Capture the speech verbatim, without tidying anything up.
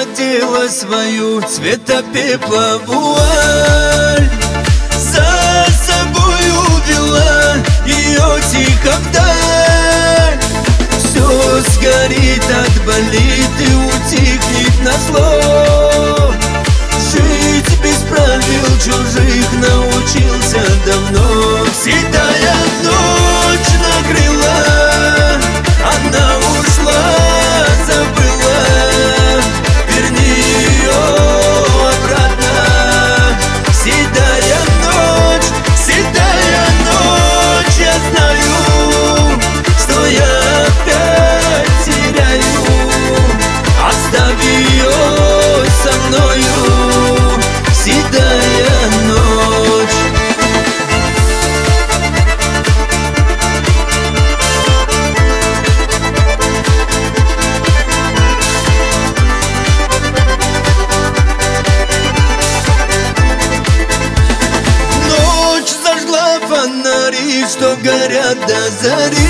надела свою цвета пепла вуаль, за собой увела ее тихо вдаль. Все сгорит, отболит и утихнет назло. Жить без правил чужих научился давно. Седая ночь накрыла, она ушла, забыла. Верни ее обратно. Седая ночь, седая ночь, я знаю, что я опять теряю. Оставь ее со мною, седая ночь. Ночь зажгла фонари, что горят до зари.